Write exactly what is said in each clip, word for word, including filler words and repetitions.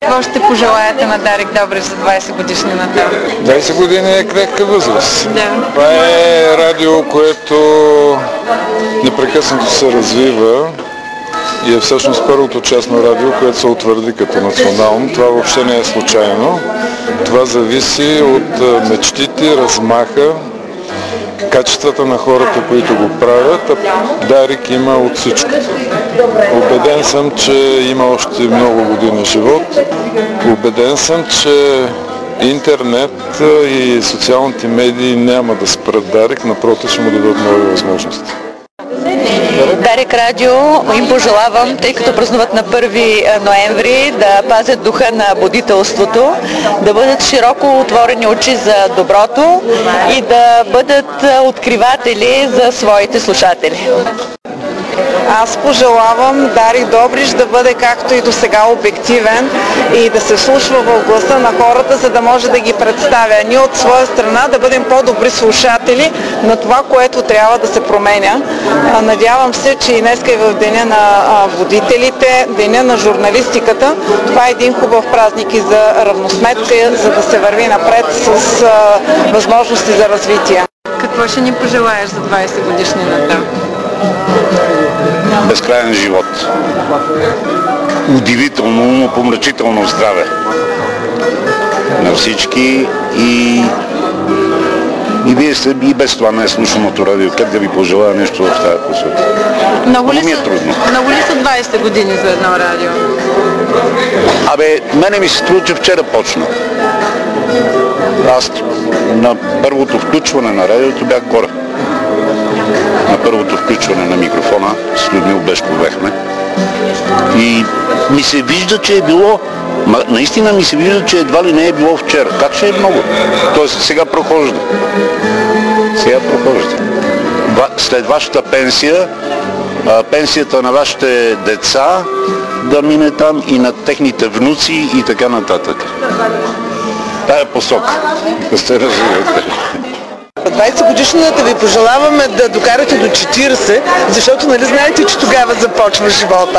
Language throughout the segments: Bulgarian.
Какво ще пожелаете на Дарик Добрич за двайсет годишнината? двайсет години е крехка възраст. Да. Това е радио, което непрекъснато се развива и е всъщност първото частно радио, което се утвърди като национално. Това въобще не е случайно. Това зависи от мечтите, размаха, качествата на хората, които го правят, а Дарик има от всичко. Убеден съм, че има още много години живот. Убеден съм, че интернет и социалните медии няма да спрат Дарик, напротив, ще му дадат нови възможности. Дарик Радио им пожелавам, тъй като празнуват на първи ноември, да пазят духа на будителството, да бъдат широко отворени очи за доброто и да бъдат откриватели за своите слушатели. Аз пожелавам Дарик Добрич да бъде както и до сега обективен и да се слушва в гласа на хората, за да може да ги представя. Ние от своя страна да бъдем по-добри слушатели на това, което трябва да се променя. Надявам се, че и днеска и в деня на водителите, деня на журналистиката, това е един хубав празник и за равносметка, за да се върви напред с възможности за развитие. Какво ще ни пожелаеш за двайсет годишнината? Безкрайен живот. Удивително, но помрачително здраве на всички и, и вие сте и без това не е слушаното радио. Как да ви пожелая нещо в тази посока? Много ли, ми е са, трудно. много ли са двайсет години за едно радио? Абе, мене ми се струва, че вчера почна. Аз на първото включване на радиото бях горе. На първото включване на микрофона с Людмил Бешковехме. И ми се вижда, че е било, ма, наистина ми се вижда, че едва ли не е било вчера. Как ще е много? Тоест сега прохожда. Сега прохожда. След вашата пенсия, а, пенсията на вашите деца да мине там и на техните внуци и така нататък. Тая посока. Да се развивате. двайсет годишнината ви пожелаваме да докарате до четирийсет, защото нали знаете, че тогава започва живота.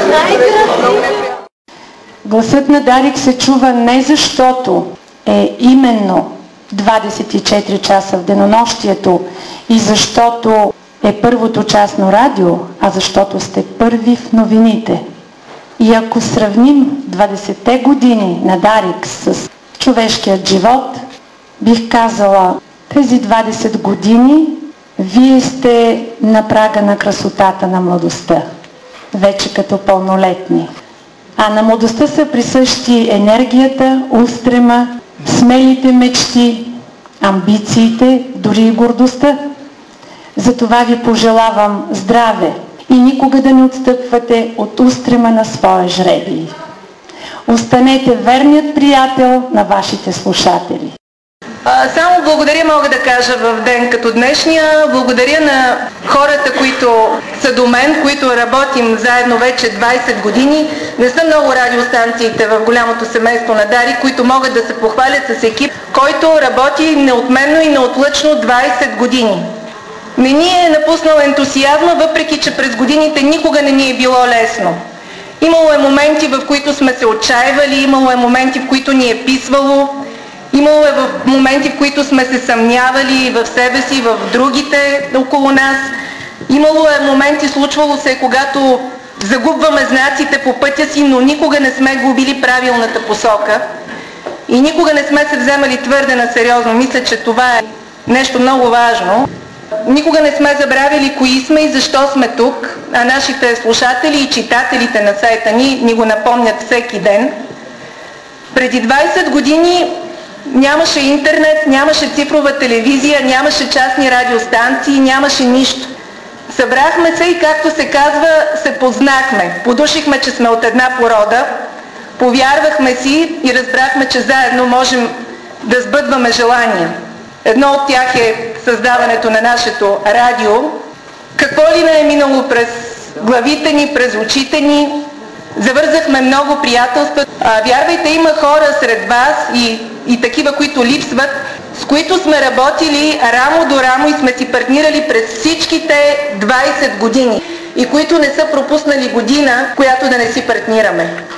Гласът на Дарик се чува не защото е именно двайсет и четири часа в денонощието и защото е първото частно радио, а защото сте първи в новините. И ако сравним двайсетте години на Дарик с човешкият живот, бих казала, тези двайсет години вие сте на прага на красотата на младостта, вече като пълнолетни. А на младостта са присъщи енергията, устрема, смелите мечти, амбициите, дори и гордостта. Затова ви пожелавам здраве и никога да не отстъпвате от устрема на своя жребий. Останете верният приятел на вашите слушатели. Само благодаря мога да кажа в ден като днешния. Благодаря на хората, които са до мен, които работим заедно вече двайсет години. Не са много радиостанциите в голямото семейство на Дарик, които могат да се похвалят с екип, който работи неотменно и неотлъчно двайсет години. Не ни е напуснал ентусиазма, въпреки че през годините никога не ни е било лесно. Имало е моменти, в които сме се отчаивали, имало е моменти, в които ни е писвало, имало е в моменти, в които сме се съмнявали в себе си, в другите около нас. Имало е моменти, случвало се, когато загубваме знаците по пътя си, но никога не сме губили правилната посока и никога не сме се вземали твърде на сериозно. Мисля, че това е нещо много важно. Никога не сме забравили кои сме и защо сме тук, а нашите слушатели и читателите на сайта ни ни го напомнят всеки ден. Преди двайсет години нямаше интернет, нямаше цифрова телевизия, нямаше частни радиостанции, нямаше нищо. Събрахме се и, както се казва, се познахме. Подушихме, че сме от една порода, повярвахме си и разбрахме, че заедно можем да сбъдваме желания. Едно от тях е създаването на нашето радио. Какво ли не е минало през главите ни, през очите ни. Завързахме много приятелства. А, вярвайте, има хора сред вас и, и такива, които липсват, с които сме работили рамо до рамо и сме си партнирали през всичките двайсет години и които не са пропуснали година, която да не си партнираме.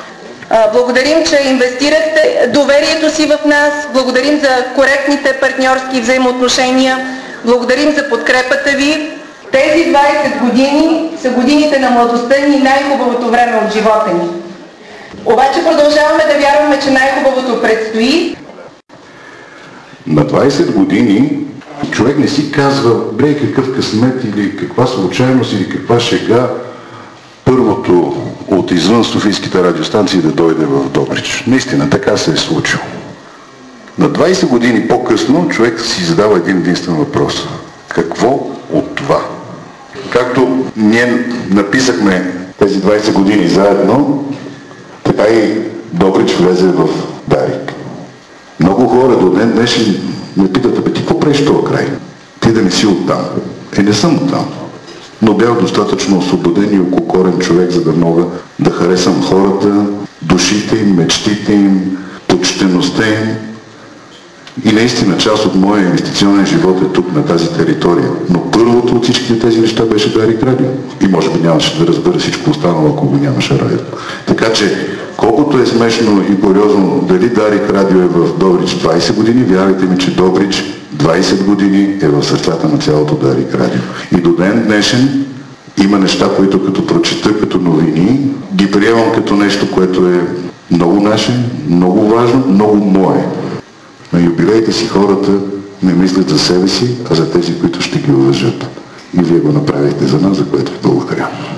Благодарим, че инвестирахте доверието си в нас, благодарим за коректните партньорски взаимоотношения, благодарим за подкрепата ви. Тези двайсет години са годините на младостта ни и най-хубавото време от живота ни. Обаче продължаваме да вярваме, че най-хубавото предстои. На двайсет години човек не си казва, бре, какъв късмет или каква случайност или каква шега първото от извън софийските радиостанции да дойде в Добрич. Наистина, така се е случило. На двайсет години по-късно човек си задава един единствен въпрос. Какво от това? Както ние написахме тези двайсет години заедно, така и Добрич влезе в Дарик. Много хора до ден днешен ме питат, абе ти какво правиш този край? Ти да не си оттам. Е, не съм оттам. Но бях достатъчно освободен и окукорен човек, за да мога да харесам хората, душите им, мечтите им, почтеността им. И наистина част от моя инвестиционен живот е тук, на тази територия. Но първото от всичките тези неща беше Дарик Радио. И може би нямаше да разбера всичко останало, ако го нямаше радио. Така че, колкото е смешно и куриозно дали Дарик Радио е в Добрич двайсет години, вярвайте ми, че Добрич двайсет години е в сърцата на цялото Дарик Радио. И до ден днешен има неща, които като прочета като новини, ги приемам като нещо, което е много наше, много важно, много мое. На юбилеите си хората не мислят за себе си, а за тези, които ще ги уважат. И вие го направихте за нас, за което ви благодаря.